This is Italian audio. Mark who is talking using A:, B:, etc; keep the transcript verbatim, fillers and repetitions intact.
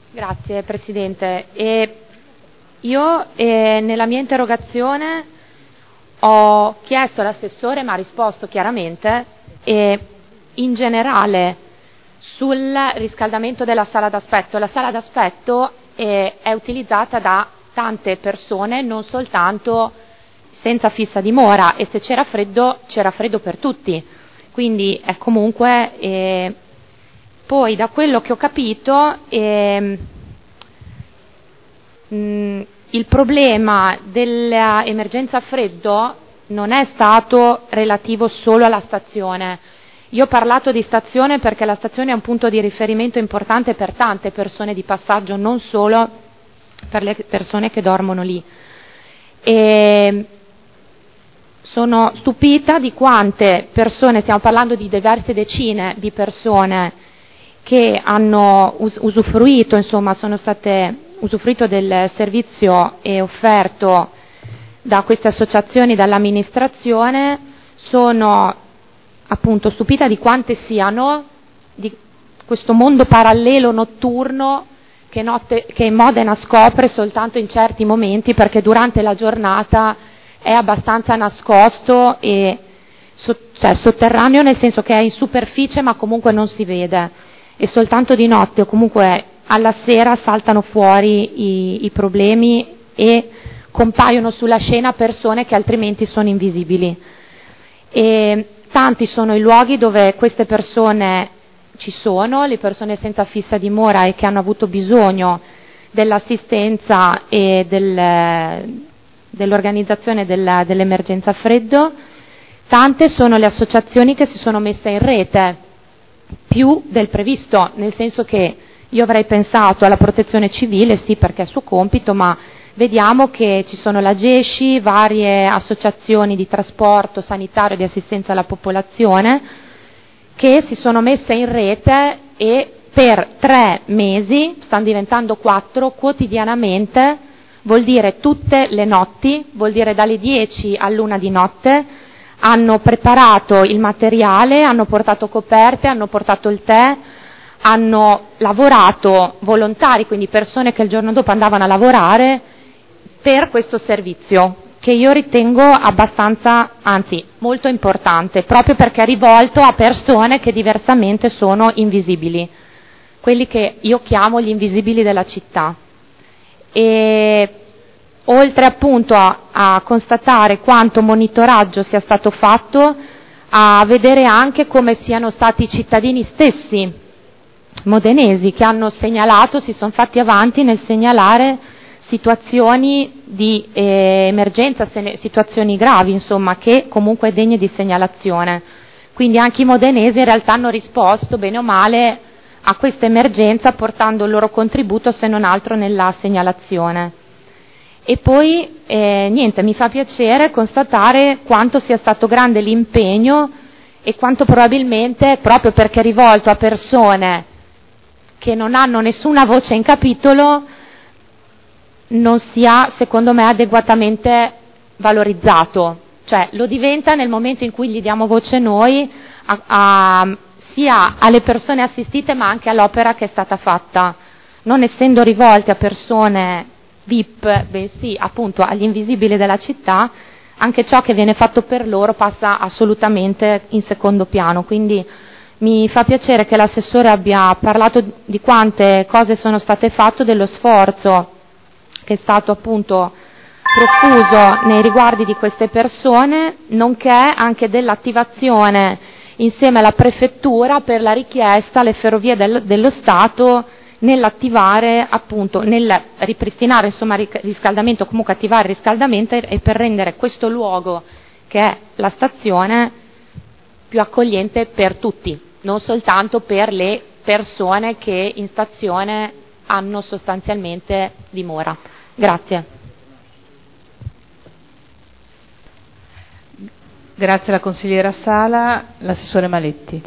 A: Grazie Presidente. E io eh, nella mia interrogazione ho chiesto all'assessore, ma ha risposto chiaramente, eh, in generale sul riscaldamento della sala d'aspetto. La sala d'aspetto eh, è utilizzata da tante persone, non soltanto senza fissa dimora, e se c'era freddo, c'era freddo per tutti. Quindi è comunque... Eh, poi da quello che ho capito eh, mh, il problema dell'emergenza freddo non è stato relativo solo alla stazione. Io ho parlato di stazione perché la stazione è un punto di riferimento importante per tante persone di passaggio, non solo per le persone che dormono lì. E sono stupita di quante persone, stiamo parlando di diverse decine di persone che hanno us- usufruito, insomma, sono state usufruito del servizio e offerto da queste associazioni, dall'amministrazione. Sono appunto stupita di quante siano, di questo mondo parallelo notturno che, notte, che Modena scopre soltanto in certi momenti, perché durante la giornata è abbastanza nascosto e so- cioè sotterraneo, nel senso che è in superficie ma comunque non si vede. E soltanto di notte o comunque alla sera saltano fuori i, i problemi e compaiono sulla scena persone che altrimenti sono invisibili. E tanti sono i luoghi dove queste persone ci sono, le persone senza fissa dimora e che hanno avuto bisogno dell'assistenza e del, dell'organizzazione del, dell'emergenza freddo. Tante sono le associazioni che si sono messe in rete, più del previsto, nel senso che io avrei pensato alla protezione civile, sì, perché è suo compito, ma vediamo che ci sono la GESCI, varie associazioni di trasporto sanitario e di assistenza alla popolazione che si sono messe in rete e per tre mesi, stanno diventando quattro, quotidianamente, vuol dire tutte le notti, vuol dire dalle dieci all'una di notte, hanno preparato il materiale, hanno portato coperte, hanno portato il tè, hanno lavorato volontari, quindi persone che il giorno dopo andavano a lavorare per questo servizio, che io ritengo abbastanza, anzi molto importante, proprio perché è rivolto a persone che diversamente sono invisibili, quelli che io chiamo gli invisibili della città. E oltre appunto a, a constatare quanto monitoraggio sia stato fatto, a vedere anche come siano stati i cittadini stessi modenesi che hanno segnalato, si sono fatti avanti nel segnalare situazioni di eh, emergenza, situazioni gravi, insomma, che comunque degne di segnalazione. Quindi anche i modenesi in realtà hanno risposto bene o male a questa emergenza portando il loro contributo, se non altro, nella segnalazione. E poi eh, niente, mi fa piacere constatare quanto sia stato grande l'impegno e quanto probabilmente, proprio perché è rivolto a persone che non hanno nessuna voce in capitolo, non sia, secondo me, adeguatamente valorizzato. Cioè lo diventa nel momento in cui gli diamo voce noi, a, a, sia alle persone assistite ma anche all'opera che è stata fatta, non essendo rivolti a persone V I P, bensì appunto agli invisibili della città. Anche ciò che viene fatto per loro passa assolutamente in secondo piano. Quindi mi fa piacere che l'assessore abbia parlato di quante cose sono state fatte, dello sforzo che è stato appunto profuso nei riguardi di queste persone, nonché anche dell'attivazione insieme alla prefettura per la richiesta alle ferrovie del, dello Stato nell'attivare appunto, nel ripristinare insomma il riscaldamento, comunque attivare il riscaldamento e per rendere questo luogo che è la stazione più accogliente per tutti, non soltanto per le persone che in stazione hanno sostanzialmente dimora. Grazie.
B: Grazie alla consigliera Sala. L'assessore Maletti.